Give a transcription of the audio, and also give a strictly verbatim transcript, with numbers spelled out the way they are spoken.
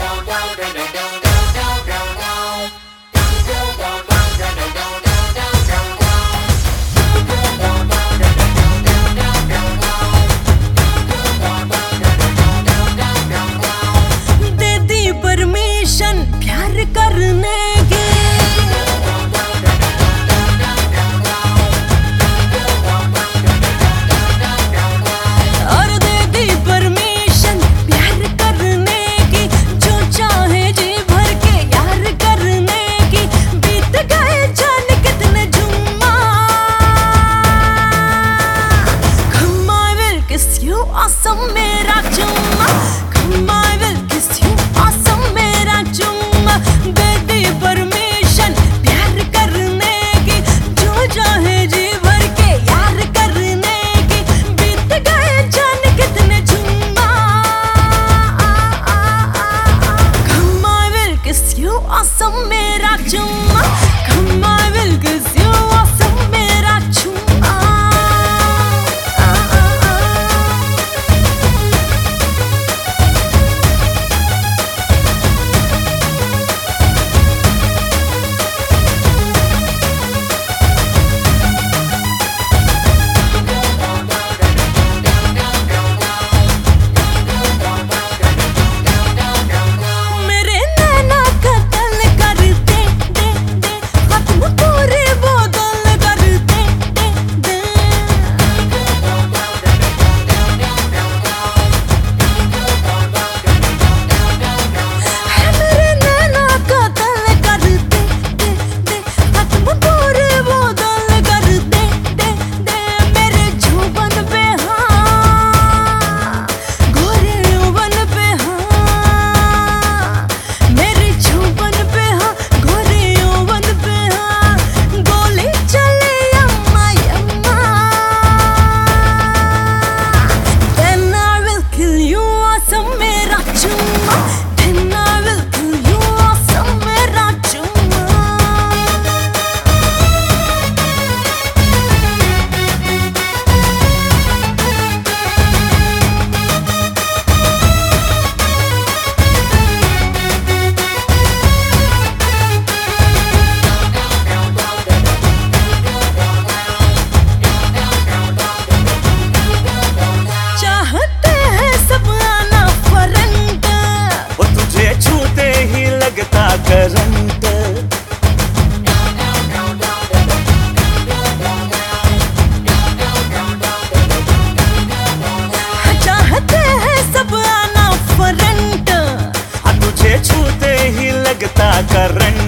Awesome मेरा चुम्मा, come I will kiss you. Awesome मेरा चुम्मा, दे दी परमिशन प्यार करने की, जो चाहे जी भर के यार करने की, बीत गए जाने कितने चुम्मा. Come I will kiss you. Awesome मेरा चुम्मा, come I will kiss you. Awesome मेरा चुम्मा. करंट चाहते हैं सब आना फ्रंट, तुझे छूते ही लगता करंट.